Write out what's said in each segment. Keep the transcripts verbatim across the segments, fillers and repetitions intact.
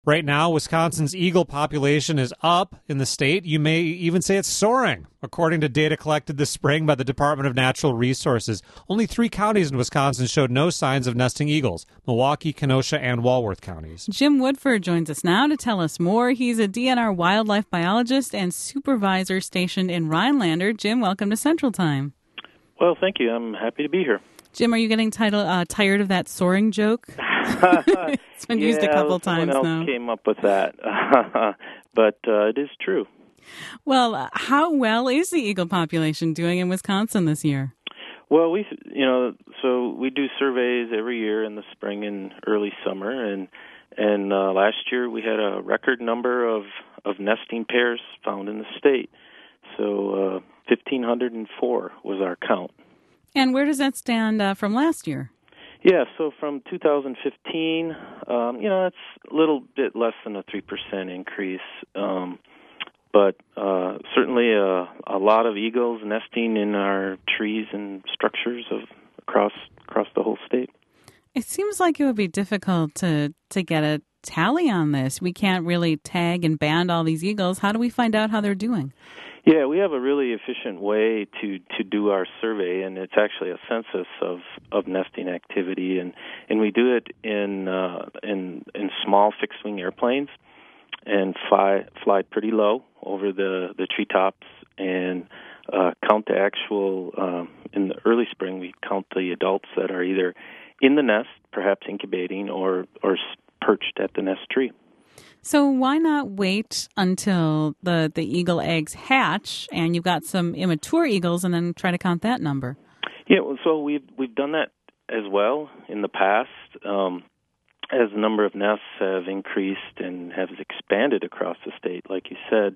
Right now, Wisconsin's eagle population is up in the state. You may even say it's soaring, according to data collected this spring by the Department of Natural Resources. Only three counties in Wisconsin showed no signs of nesting eagles: Milwaukee, Kenosha, and Walworth counties. Jim Woodford joins us now to tell us more. He's a D N R wildlife biologist and supervisor stationed in Rhinelander. Jim, welcome to Central Time. Well, thank you. I'm happy to be here. Jim, are you getting title, uh, tired of that soaring joke? It's been yeah, used a couple times else now. Came up with that, but uh, it is true. Well, uh, how well is the eagle population doing in Wisconsin this year? Well, we, you know, so we do surveys every year in the spring and early summer, and and uh, last year we had a record number of, of nesting pairs found in the state. So uh, one thousand five hundred four was our count. And where does that stand uh, from last year? Yeah, so from two thousand fifteen, um, you know, that's a little bit less than a three percent increase, um, but uh, certainly a, a lot of eagles nesting in our trees and structures of across across the whole state. It seems like it would be difficult to, to get a tally on this. We can't really tag and band all these eagles. How do we find out how they're doing? Yeah, we have a really efficient way to, to do our survey, and it's actually a census of, of nesting activity, and, and we do it in uh, in in small fixed wing airplanes, and fly fly pretty low over the, the treetops, and uh, count the actual. Um, in the early spring, we count the adults that are either in the nest, perhaps incubating, or or perched at the nest tree. So why not wait until the, the eagle eggs hatch and you've got some immature eagles and then try to count that number? Yeah, well, so we've we've done that as well in the past. Um, as the number of nests have increased and has expanded across the state, like you said,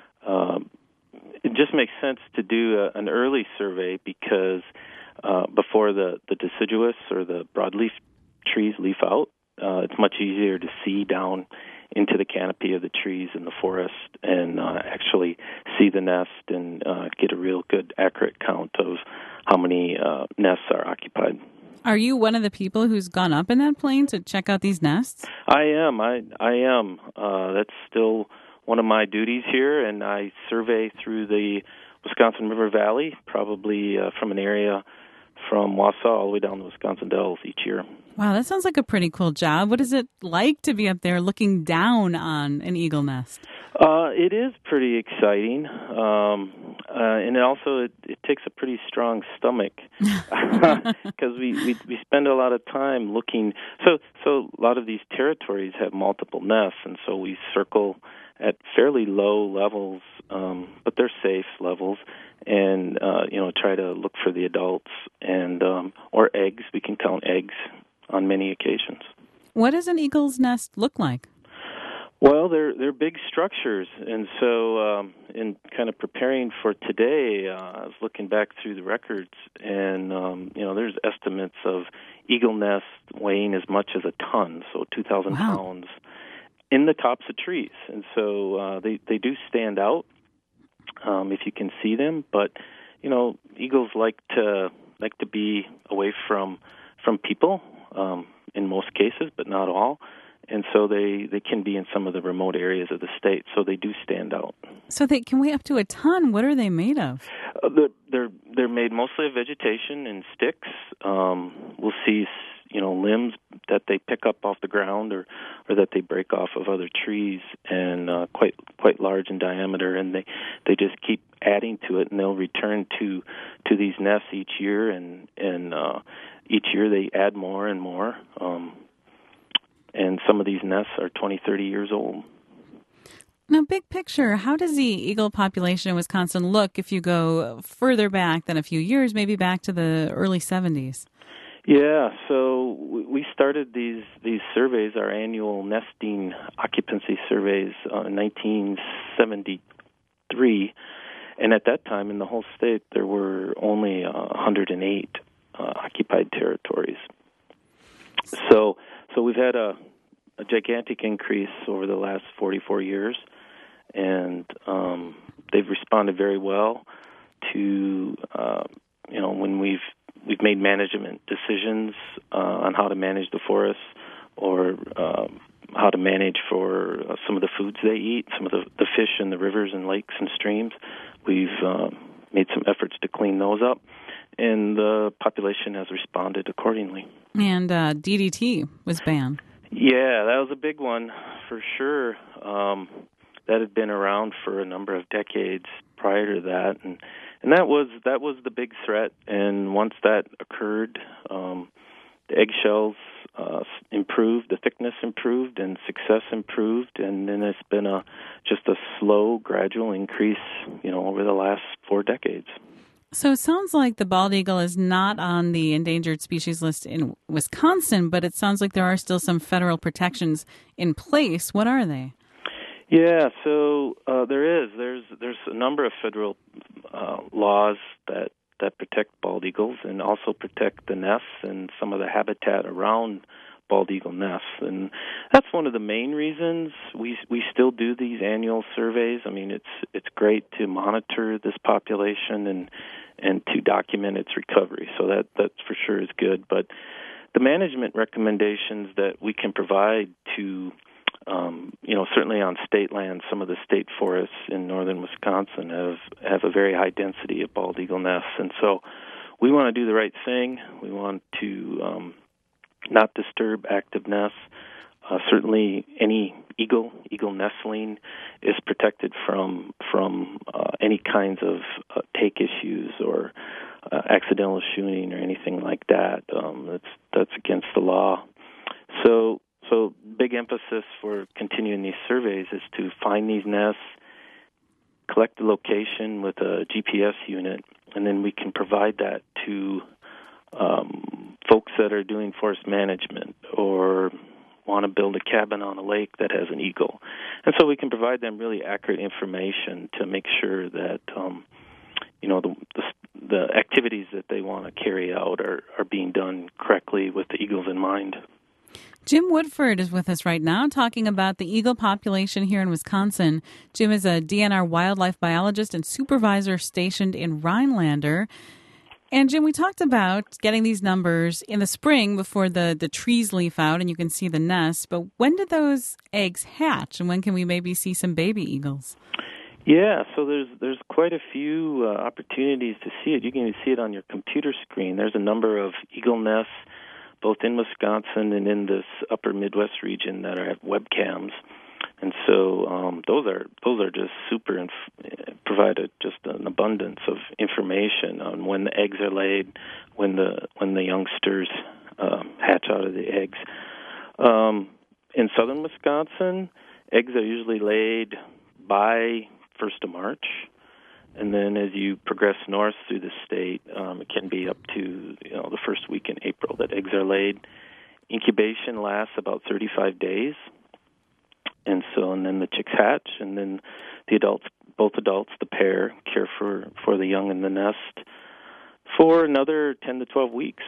um, it just makes sense to do a, an early survey because uh, before the, the deciduous or the broadleaf trees leaf out, uh, it's much easier to see down into the canopy of the trees in the forest and uh, actually see the nest and uh, get a real good, accurate count of how many uh, nests are occupied. Are you one of the people who's gone up in that plane to check out these nests? I am. I, I am. Uh, that's still one of my duties here, and I survey through the Wisconsin River Valley, probably uh, from an area from Wausau all the way down the Wisconsin Dells each year. Wow, that sounds like a pretty cool job. What is it like to be up there looking down on an eagle nest? Uh, it is pretty exciting, um, uh, and it also it, it takes a pretty strong stomach because we, we we spend a lot of time looking. So so a lot of these territories have multiple nests, and so we circle at fairly low levels, um, but they're safe levels, and uh, you know try to look for the adults and um, or eggs. We can count eggs on many occasions. What does an eagle's nest look like? Well, they're they're big structures, and so um, in kind of preparing for today, uh, I was looking back through the records, and um, you know, there's estimates of eagle nests weighing as much as a ton, so two thousand wow. pounds, in the tops of trees, and so uh, they they do stand out um, if you can see them. But you know, eagles like to like to be away from from people um, in most cases, but not all. And so they, they can be in some of the remote areas of the state, so they do stand out. So they can weigh up to a ton. What are they made of? Uh, they're, they're they're made mostly of vegetation and sticks. Um, we'll see, you know, limbs that they pick up off the ground or, or that they break off of other trees, and uh, quite quite large in diameter. And they, they just keep adding to it, and they'll return to to these nests each year, and and uh, each year they add more and more. Um, And some of these nests are twenty, thirty years old. Now, big picture, how does the eagle population in Wisconsin look if you go further back than a few years, maybe back to the early seventies? Yeah, so we started these these surveys, our annual nesting occupancy surveys, uh, in nineteen seventy-three. And at that time, in the whole state, there were only uh, one hundred eight uh, occupied territories. So... So we've had a, a gigantic increase over the last forty-four years, and um, they've responded very well to uh, you know when we've we've made management decisions uh, on how to manage the forests, or uh, how to manage for uh, some of the foods they eat, some of the, the fish in the rivers and lakes and streams. We've uh, made some efforts to clean those up, and the population has responded accordingly. And uh, D D T was banned. Yeah, that was a big one for sure. Um, that had been around for a number of decades prior to that, and and that was that was the big threat. And once that occurred, um, the eggshells uh, improved, the thickness improved, and success improved, and then it's been a just a slow, gradual increase, you know, over the last four decades. So it sounds like the bald eagle is not on the endangered species list in Wisconsin, but it sounds like there are still some federal protections in place. What are they? Yeah, so uh, there is. There's there's a number of federal uh, laws that, that protect bald eagles and also protect the nests and some of the habitat around bald eagle nests. And that's one of the main reasons we we still do these annual surveys. I mean, it's it's great to monitor this population and and to document its recovery. So that that for sure is good. But the management recommendations that we can provide to Um, you know, certainly on state land, some of the state forests in northern Wisconsin have, have a very high density of bald eagle nests. And so we want to do the right thing. We want to um, not disturb active nests. Uh, certainly any eagle, eagle nestling is protected from from uh, any kinds of uh, take issues or uh, accidental shooting or anything like that. Um, that's, that's against the law. So So big emphasis for continuing these surveys is to find these nests, collect the location with a G P S unit, and then we can provide that to um, folks that are doing forest management or want to build a cabin on a lake that has an eagle. And so we can provide them really accurate information to make sure that um, you know the, the the activities that they want to carry out are, are being done correctly with the eagles in mind. Jim Woodford is with us right now talking about the eagle population here in Wisconsin. Jim is a D N R wildlife biologist and supervisor stationed in Rhinelander. And Jim, we talked about getting these numbers in the spring before the, the trees leaf out and you can see the nest. But when did those eggs hatch and when can we maybe see some baby eagles? Yeah, so there's there's quite a few uh, opportunities to see it. You can even see it on your computer screen. There's a number of eagle nests both in Wisconsin and in this upper Midwest region that are have webcams, and so um, those are those are just super and inf- provide a, just an abundance of information on when the eggs are laid, when the when the youngsters um, hatch out of the eggs. Um, in southern Wisconsin, eggs are usually laid by first of March. And then as you progress north through the state, um, it can be up to you know the first week in April that eggs are laid. Incubation lasts about thirty-five days, and so and then the chicks hatch, and then the adults, both adults, the pair, care for, for the young in the nest for another ten to twelve weeks.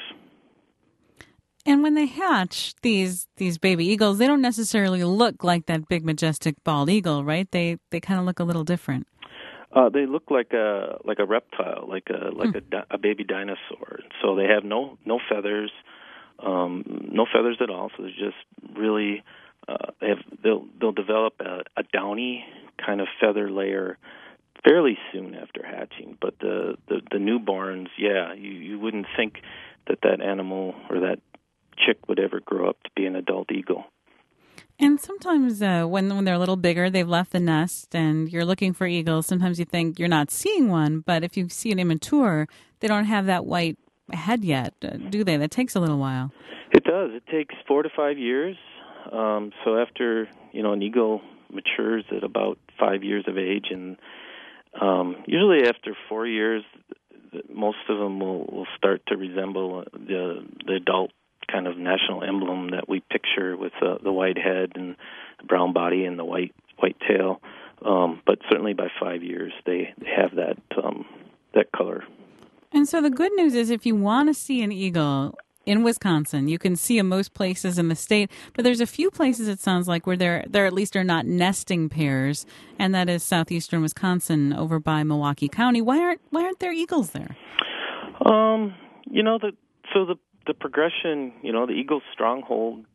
And when they hatch, these these baby eagles, they don't necessarily look like that big, majestic bald eagle, right? They they kind of look a little different. Uh, they look like a like a reptile, like a like hmm. a, di- a baby dinosaur. So they have no no feathers, um, no feathers at all. So they're just really uh, they have they'll they'll develop a, a downy kind of feather layer fairly soon after hatching. But the the, the newborns, yeah, you, you wouldn't think that that animal or that chick would ever grow up to be an adult eagle. And sometimes uh, when when they're a little bigger, they've left the nest and you're looking for eagles. Sometimes you think you're not seeing one, but if you see an immature, they don't have that white head yet, do they? That takes a little while. It does. It takes four to five years. Um, so after, you know, an eagle matures at about five years of age, and um, usually after four years, most of them will, will start to resemble the the adult kind of national emblem that we picture with uh, the white head and the brown body and the white white tail. Um, but certainly by five years, they, they have that um, that color. And so the good news is if you want to see an eagle in Wisconsin, you can see them most places in the state. But there's a few places, it sounds like, where there there at least are not nesting pairs, and that is southeastern Wisconsin over by Milwaukee County. Why aren't why aren't there eagles there? Um, you know, the so the The progression, you know, the eagle's stronghold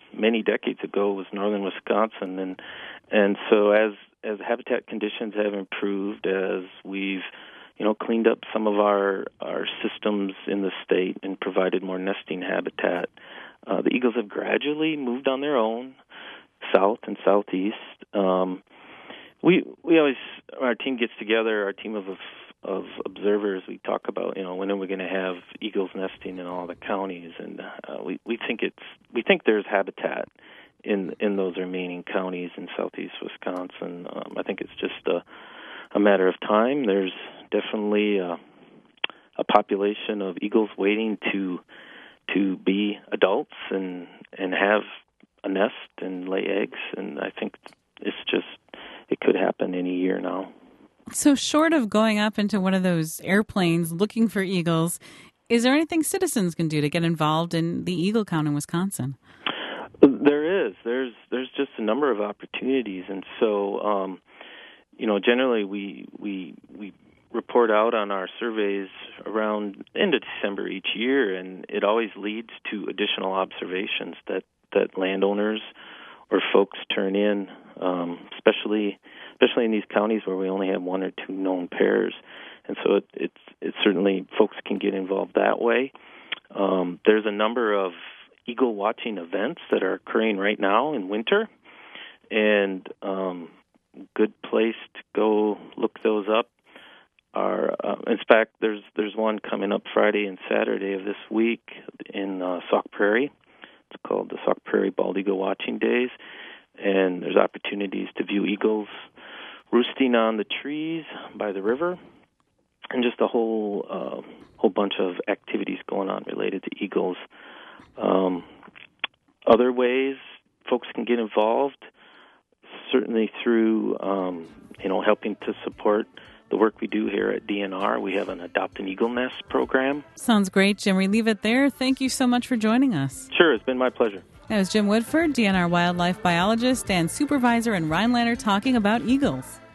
many decades ago was northern Wisconsin, and and so as as habitat conditions have improved, as we've you know cleaned up some of our our systems in the state and provided more nesting habitat, uh, the eagles have gradually moved on their own south and southeast. Um, we we always our team gets together, our team of of observers. We talk about you know when are we going to have eagles nesting in all the counties, and uh, we we think it's we think there's habitat in in those remaining counties in southeast Wisconsin. Um, I think it's just a, a matter of time. There's definitely a, a population of eagles waiting to to be adults and and have a nest and lay eggs, and I think it's just it could happen any year now. So short of going up into one of those airplanes looking for eagles, is there anything citizens can do to get involved in the eagle count in Wisconsin? There is. There's there's just a number of opportunities, and so um, you know generally we we we report out on our surveys around end of December each year, and it always leads to additional observations that, that landowners or folks turn in, um, especially especially in these counties where we only have one or two known pairs, and so it, it's it's certainly folks can get involved that way. Um, there's a number of eagle watching events that are occurring right now in winter, and um, good place to go look those up. Are, uh, in fact, there's there's one coming up Friday and Saturday of this week in uh, Sauk Prairie. It's called the Sauk Prairie Bald Eagle Watching Days, and there's opportunities to view eagles roosting on the trees by the river, and just a whole uh, whole bunch of activities going on related to eagles. Um, other ways folks can get involved, certainly through um, you know helping to support the work we do here at D N R. We have an Adopt an Eagle Nest program. Sounds great, Jim. We leave it there. Thank you so much for joining us. Sure, it's been my pleasure. That was Jim Woodford, D N R wildlife biologist and supervisor in Rhinelander, talking about eagles.